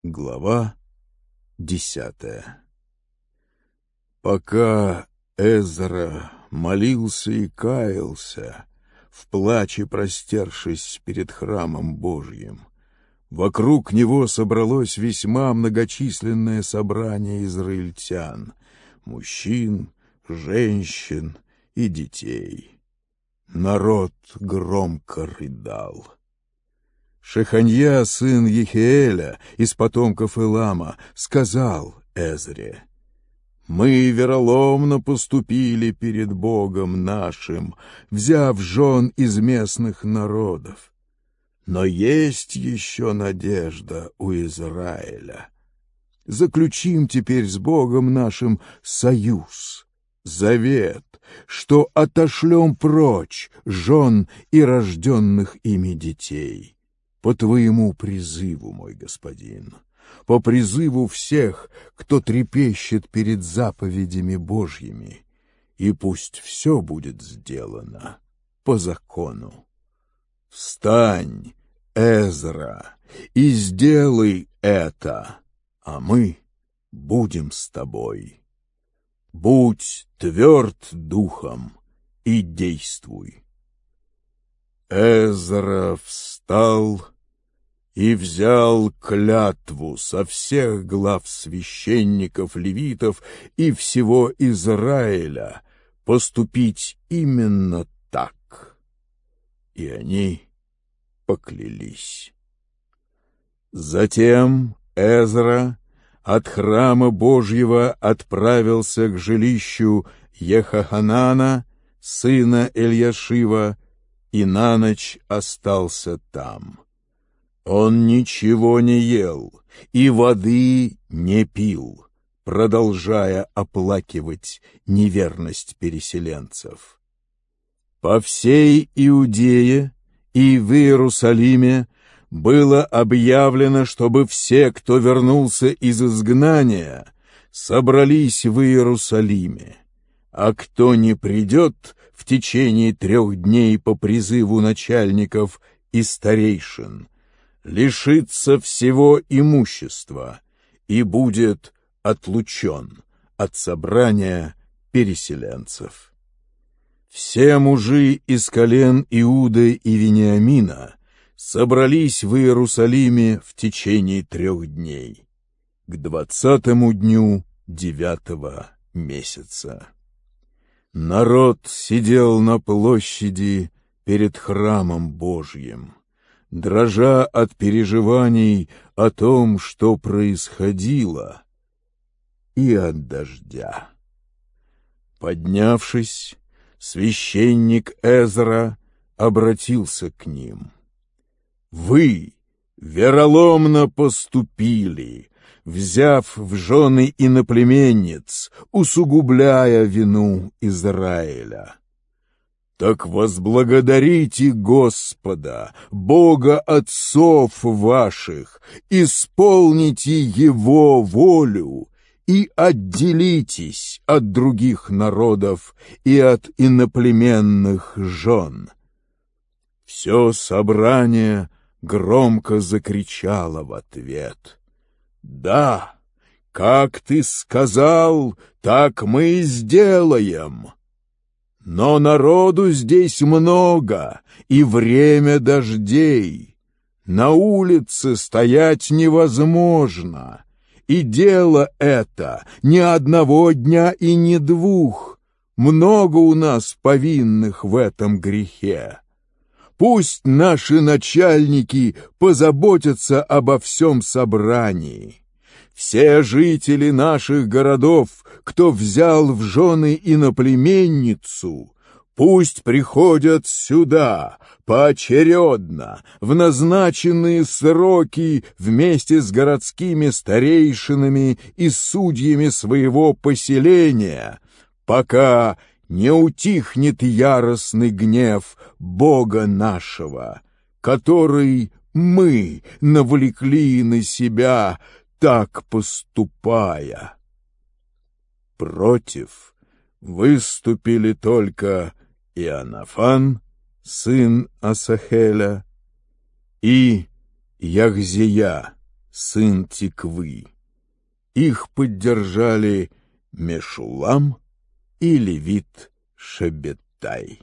Глава 10. Пока Эзра молился и каялся, в плаче простершись перед храмом Божьим, вокруг него собралось весьма многочисленное собрание израильтян, мужчин, женщин и детей. Народ громко рыдал. Шеханья, сын Ехиэля, из потомков Илама, сказал Эзре: «Мы вероломно поступили перед Богом нашим, взяв жен из местных народов. Но есть еще надежда у Израиля. Заключим теперь с Богом нашим союз, завет, что отошлем прочь жен и рожденных ими детей. По твоему призыву, мой господин, по призыву всех, кто трепещет перед заповедями Божьими, и пусть все будет сделано по закону. Встань, Эзра, и сделай это, а мы будем с тобой. Будь тверд духом и действуй». Эзра встал и взял клятву со всех глав священников, левитов и всего Израиля поступить именно так. И они поклялись. Затем Эзра от храма Божьего отправился к жилищу Ехоханана, сына Эльяшива, и на ночь остался там. Он ничего не ел и воды не пил, продолжая оплакивать неверность переселенцев. По всей Иудее и в Иерусалиме было объявлено, чтобы все, кто вернулся из изгнания, собрались в Иерусалиме, а кто не придет в течение 3 дней по призыву начальников и старейшин, лишится всего имущества и будет отлучен от собрания переселенцев. Все мужи из колен Иуды и Вениамина собрались в Иерусалиме в течение 3 дней, к 20-му дню 9-го месяца. Народ сидел на площади перед храмом Божьим, дрожа от переживаний о том, что происходило, и от дождя. Поднявшись, священник Эзра обратился к ним: «Вы вероломно поступили, взяв в жены иноплеменниц, усугубляя вину Израиля. Так возблагодарите Господа, Бога отцов ваших, исполните Его волю и отделитесь от других народов и от иноплеменных жен». Все собрание громко закричало в ответ: «Да, как ты сказал, так мы и сделаем. Но народу здесь много, и время дождей. На улице стоять невозможно, и дело это не 1 дня и не 2. Много у нас повинных в этом грехе. Пусть наши начальники позаботятся обо всем собрании. Все жители наших городов, кто взял в жены иноплеменницу, пусть приходят сюда поочередно, в назначенные сроки вместе с городскими старейшинами и судьями своего поселения, пока не утихнет яростный гнев Бога нашего, который мы навлекли на себя, так поступая». Против выступили только Иоаннафан, сын Асахеля, и Яхзия, сын Тиквы. Их поддержали Мешулам и левит Шебеттай.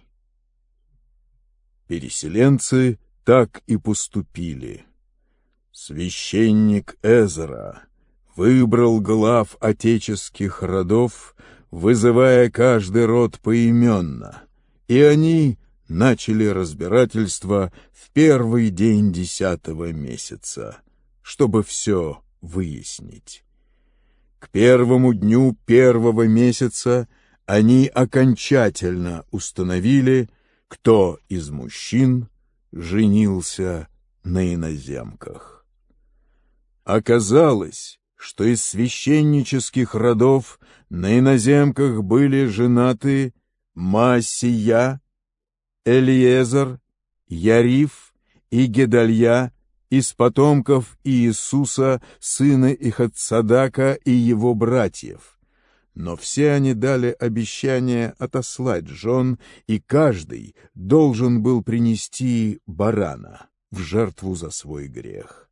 Переселенцы так и поступили. Священник Эзра выбрал глав отеческих родов, вызывая каждый род поименно, и они начали разбирательство в первый день 10-го месяца, чтобы все выяснить. К первому дню 1-го месяца они окончательно установили, кто из мужчин женился на иноземках. Оказалось, что из священнических родов на иноземках были женаты Маасия, Элиезер, Яриф и Гедалья из потомков Иисуса, сына Ихацадака, и его братьев. Но все они дали обещание отослать жен, и каждый должен был принести барана в жертву за свой грех.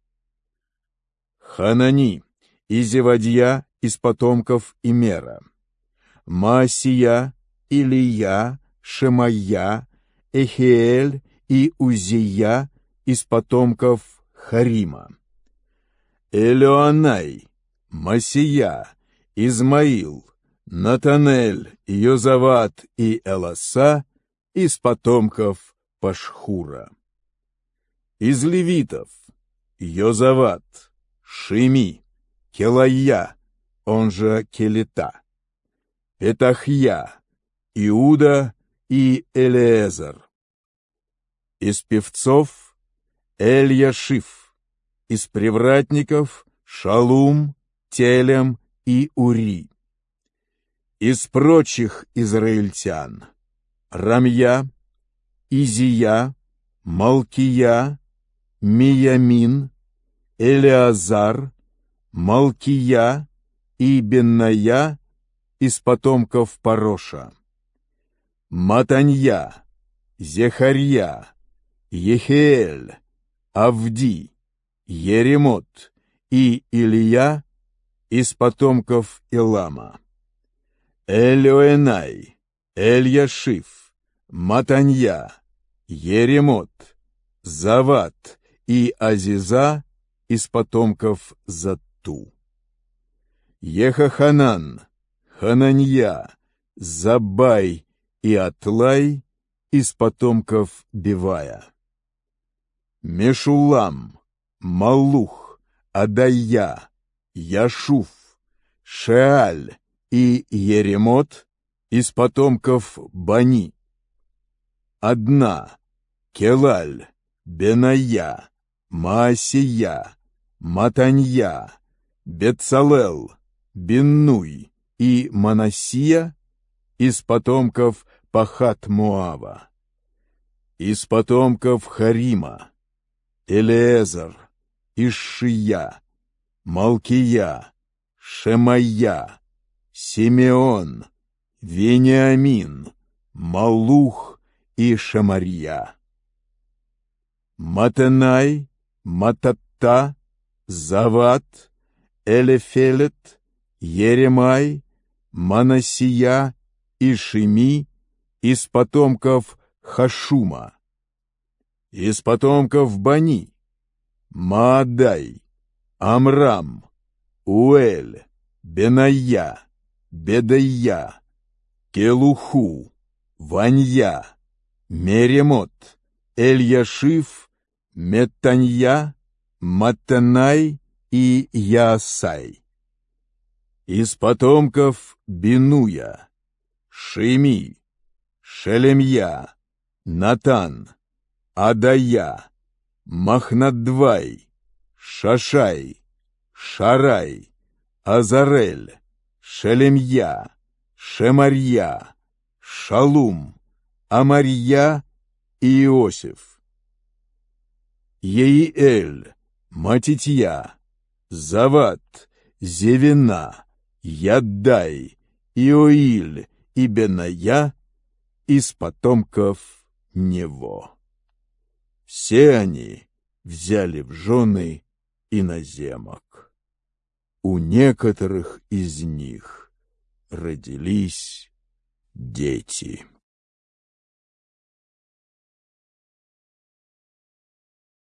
Ханани и Зевадья из потомков Имера, Маасия, Илия, Шемайя, Эхиэль и Узия из потомков Харима, Элеонай, Масия, Измаил, Натанель, Йозават и Эласа из потомков Пашхура. Из левитов Йозават, Шими, Келая, он же Келита, Петахья, Иуда и Элиезер. Из певцов Эль-Яшиф, из привратников Шалум, Телем и Ури. Из прочих израильтян Рамья, Изия, Малкия, Миямин, Элиазар, Малкия и Бенная из потомков Пароша, Матанья, Зехарья, Ехиэль, Авди, Еремот и Илия из потомков Илама, Элёэнай, Эль-Яшиф, Матанья, Еремот, Зават и Азиза из потомков Затту, Ехаханан, Хананья, Забай и Атлай из потомков Бивая, Мешулам, Малух, Адайя, Яшуф, Шеаль и Еремот из потомков Бани, Адна, Келаль, Беная, Маасия, Матанья, Бецалел, Биннуй и Манасия из потомков Пахат-Моава, из потомков Харима, Элиезер, Ишшия, Малкия, Шемайя, Симеон, Вениамин, Малух и Шамарья, Матенай, Мататта, Зават, Элефелет, Еремай, Манасия и Шими из потомков Хашума, из потомков Бани, Маадай, Амрам, Уэль, Беная, Бедая, Келуху, Ванья, Меремот, Эль-Яшиф, Меттанья, Маттанай и Яасай. Из потомков Бинуя, Шими, Шелемья, Натан, Адая, Махнаддвай, Шашай, Шарай, Азарель, Шелемья, Шемарья, Шалум, Амарья и Иосиф. Еиэль, Матитья, Зават, Зевина, Яддай, Иоиль и Беная из потомков него. Все они взяли в жены иноземок. У некоторых из них родились дети.